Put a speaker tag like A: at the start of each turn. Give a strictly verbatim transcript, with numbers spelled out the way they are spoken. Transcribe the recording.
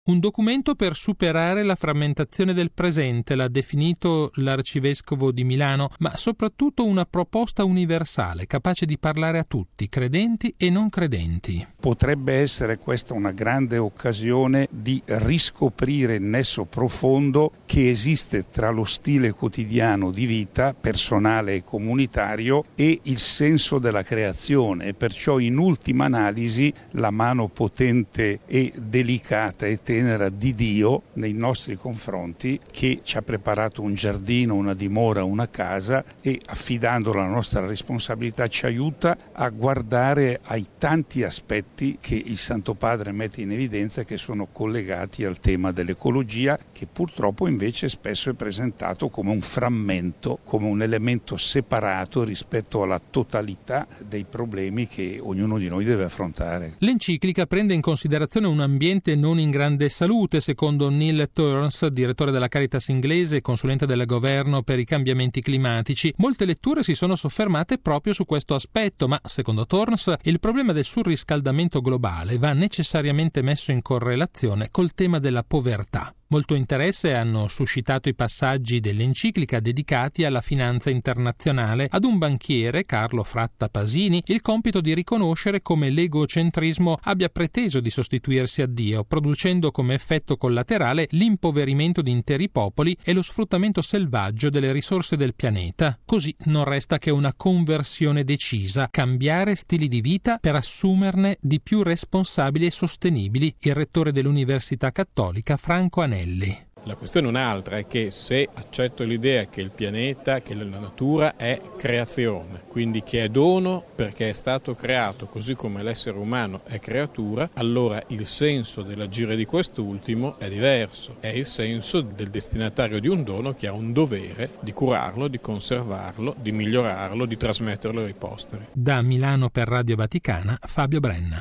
A: Un documento per superare la frammentazione del presente, l'ha definito l'arcivescovo di Milano, ma soprattutto una proposta universale, capace di parlare a tutti, credenti e non credenti.
B: Potrebbe essere questa una grande occasione di riscoprire il nesso profondo che esiste tra lo stile quotidiano di vita, personale e comunitario, e il senso della creazione, e perciò in ultima analisi la mano potente e delicata e tenera di Dio nei nostri confronti, che ci ha preparato un giardino, una dimora, una casa, e affidando la nostra responsabilità ci aiuta a guardare ai tanti aspetti che il Santo Padre mette in evidenza, che sono collegati al tema dell'ecologia, che purtroppo invece spesso è presentato come un frammento, come un elemento separato rispetto alla totalità dei problemi che ognuno di noi deve affrontare.
A: L'enciclica prende in considerazione un ambiente non in grande salute, secondo Neil Turns, direttore della Caritas inglese e consulente del governo per i cambiamenti climatici. Molte letture si sono soffermate proprio su questo aspetto, ma secondo Turns il problema del surriscaldamento globale va necessariamente messo in correlazione col tema della povertà. Molto interesse hanno suscitato i passaggi dell'enciclica dedicati alla finanza internazionale. Ad un banchiere, Carlo Fratta Pasini, il compito di riconoscere come l'egocentrismo abbia preteso di sostituirsi a Dio, producendo come effetto collaterale l'impoverimento di interi popoli e lo sfruttamento selvaggio delle risorse del pianeta. Così non resta che una conversione decisa, cambiare stili di vita per assumerne di più responsabili e sostenibili. Il rettore dell'Università Cattolica Franco Anelli.
C: La questione è un'altra, è che se accetto l'idea che il pianeta, che la natura è creazione, quindi che è dono perché è stato creato così come l'essere umano è creatura, allora il senso dell'agire di quest'ultimo è diverso, è il senso del destinatario di un dono che ha un dovere di curarlo, di conservarlo, di migliorarlo, di trasmetterlo ai posteri.
A: Da Milano per Radio Vaticana, Fabio Brenna.